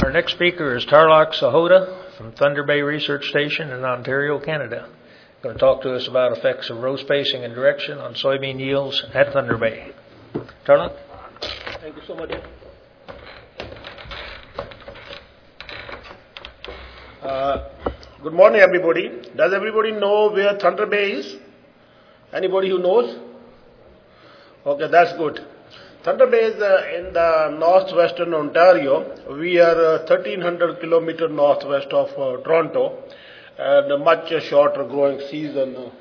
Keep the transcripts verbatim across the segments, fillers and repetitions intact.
Our next speaker is Tarlok Sahota from Thunder Bay Research Station in Ontario, Canada. Going to talk to us about effects of row spacing and direction on soybean yields at Thunder Bay. Tarlok? Thank you so much. Uh, good morning, everybody. Does everybody know where Thunder Bay is? Anybody who knows? Okay, that's good. Thunder Bay is uh, in the northwestern Ontario. We are uh, thirteen hundred kilometers northwest of uh, Toronto, and a much uh, shorter growing season. Uh,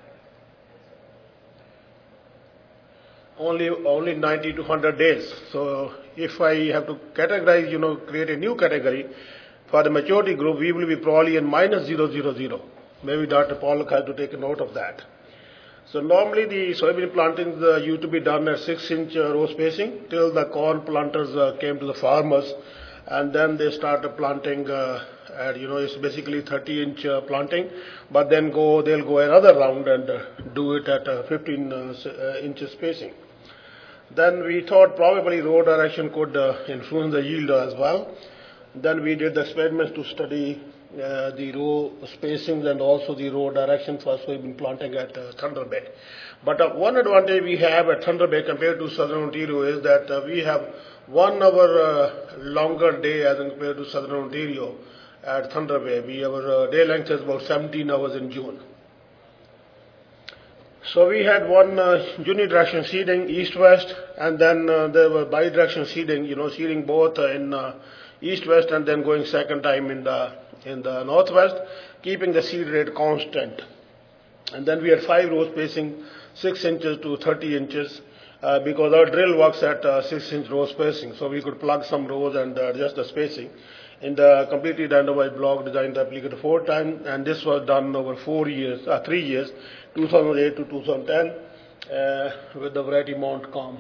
only only ninety to one hundred days. So if I have to categorize, you know, create a new category for the maturity group, we will be probably in minus zero zero zero. Maybe Doctor Pollock has to take a note of that. So normally the soybean plantings uh, used to be done at six inch uh, row spacing till the corn planters uh, came to the farmers, and then they started planting uh, at, you know, it's basically thirty inch uh, planting, but then go they'll go another round and uh, do it at uh, fifteen uh, uh, inches spacing. Then we thought probably row direction could uh, influence the yield as well. Then we did the experiments to study uh, the row spacings and also the row direction for soybean planting at uh, Thunder Bay. But uh, one advantage we have at Thunder Bay compared to Southern Ontario is that uh, we have one hour uh, longer day as compared to Southern Ontario at Thunder Bay. We our uh, day length is about seventeen hours in June. So we had one uh, unidirection seeding east-west, and then uh, there were bidirection seeding, you know, seeding both uh, in uh, east-west and then going second time in the in the northwest, keeping the seed rate constant. And then we had five row spacing, six inches to thirty inches, uh, because our drill works at uh, six inch row spacing, so we could plug some rows and uh, adjust the spacing. In the completely randomized block designed to applicate four times, and this was done over four years, uh, three years, two thousand eight to two thousand ten, uh, with the variety mount com.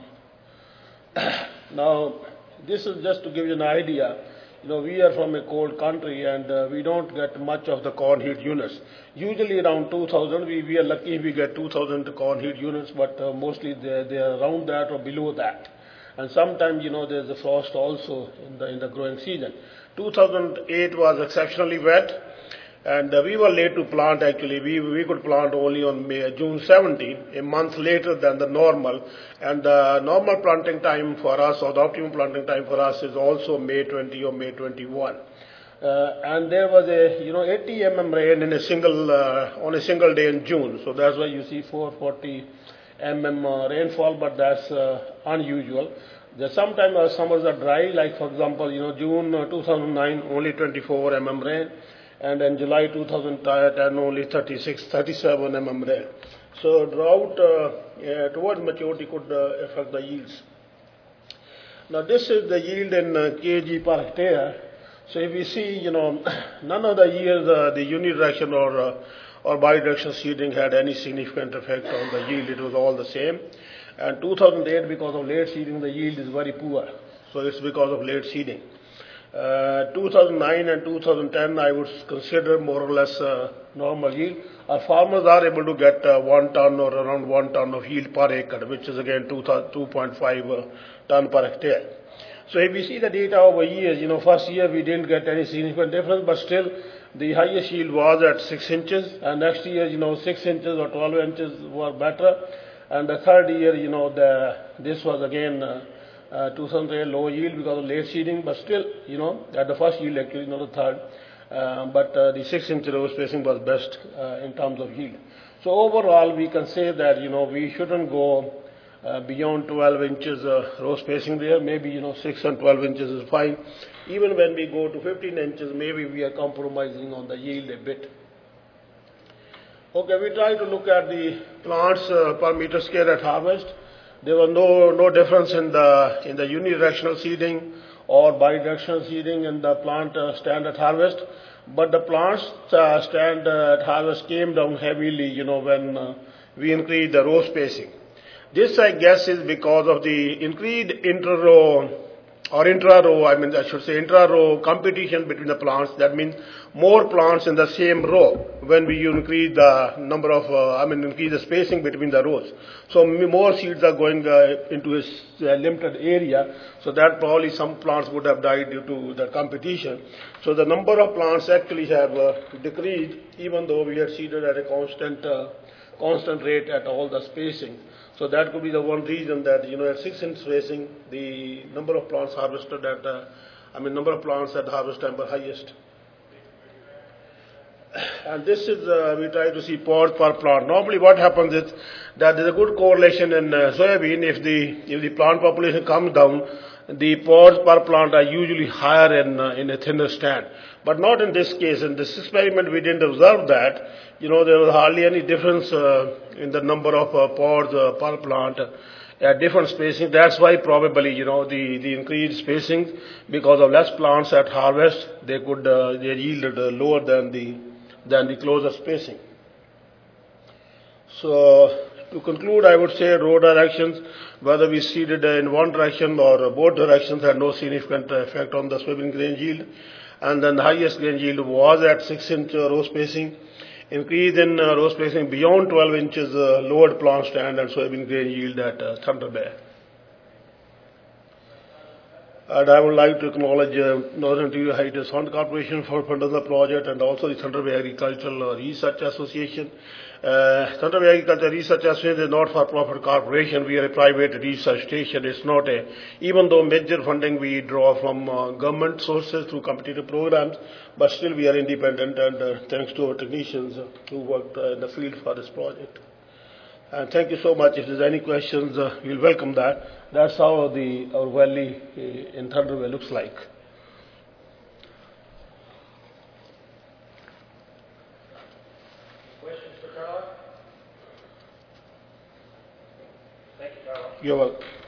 Now, this is just to give you an idea. You know, we are from a cold country, and uh, we don't get much of the corn heat units. Usually around two thousand, we, we are lucky if we get two thousand corn heat units, but uh, mostly they, they are around that or below that. And sometimes, you know, there's a frost also in the, in the growing season. two thousand eight was exceptionally wet, and uh, we were late to plant actually. We, we could plant only on May, June seventeenth, a month later than the normal. And the normal planting time for us, or the optimum planting time for us, is also May twentieth or May twenty-first. Uh, and there was a, you know, eighty millimeters rain in a single, uh, on a single day in June. So that's why you see four hundred forty millimeters uh, rainfall, but that's uh, unusual. There's sometimes uh, summers are dry, like for example, you know, June uh, two thousand nine, only twenty-four millimeters rain. And in July two thousand ten, only thirty-six, thirty-seven millimeters rain. So drought uh, uh, towards maturity could uh, affect the yields. Now this is the yield in uh, kg per hectare. So if you see, you know, none of the years uh, the unidirection or uh, or bidirectional seeding had any significant effect on the yield. It was all the same. And two thousand eight, because of late seeding, the yield is very poor. So it's because of late seeding. Uh, two thousand nine and two thousand ten, I would consider more or less uh, normal yield. Our farmers are able to get uh, one ton or around one ton of yield per acre, which is again two point five uh, ton per hectare. So if we see the data over years, you know, first year we didn't get any significant difference, but still the highest yield was at six inches, and next year, you know, six inches or twelve inches were better, and the third year, you know, the this was again uh, Uh, two thousand eight low yield because of late seeding, but still, you know, at the first yield actually, not the third. Uh, but uh, the six inch row spacing was best uh, in terms of yield. So overall, we can say that, you know, we shouldn't go uh, beyond twelve inches uh, row spacing there. Maybe, you know, six and twelve inches is fine. Even when we go to fifteen inches, maybe we are compromising on the yield a bit. Okay, we try to look at the plants uh, per meter square at harvest. There was no no difference in the in the unidirectional seeding or bidirectional seeding in the plant uh, stand at harvest, but the plants uh, stand uh, at harvest came down heavily, you know, when uh, we increased the row spacing. This, I guess, is because of the increased inter-row or intra-row, I mean, I should say intra-row competition between the plants. That means more plants in the same row when we increase the number of, uh, I mean, increase the spacing between the rows. So more seeds are going uh, into a uh, limited area, so that probably some plants would have died due to the competition. So the number of plants actually have uh, decreased, even though we had seeded at a constant, uh, constant rate at all the spacing. So that could be the one reason that, you know, at six inch spacing, the number of plants harvested at, uh, I mean, number of plants at harvest time were highest. And this is, uh, we try to see pods per plant. Normally what happens is that there's a good correlation in uh, soybean. If the, if the plant population comes down, the pods per plant are usually higher in, uh, in a thinner stand. But not in this case. In this experiment, we didn't observe that. You know, there was hardly any difference uh, in the number of uh, pods uh, per plant at different spacing. That's why probably, you know, the, the increased spacing, because of less plants at harvest, they could, uh, they yielded uh, lower than the, than the closer spacing. So, to conclude, I would say row directions, whether we seeded in one direction or both directions, had no significant effect on the soybean grain yield. And then the highest grain yield was at six inch row spacing. Increase in uh, row spacing beyond twelve inches uh, lowered plant stand and soybean grain yield at uh, Thunder Bay. And I would like to acknowledge uh, Northern Ontario Heritage Fund Corporation for funding the project, and also the Thunder Bay Agricultural Research Association. Uh, Thunder Bay Agricultural Research Association is not for-profit corporation. We are a private research station. It's not a, even though major funding we draw from uh, government sources through competitive programs, but still we are independent, and uh, thanks to our technicians uh, who worked uh, in the field for this project. And thank you so much. If there's any questions, uh, we'll welcome that. That's how the, our valley uh, in Thunder Bay looks like. Questions for Carl? Thank you, Carl. You're welcome.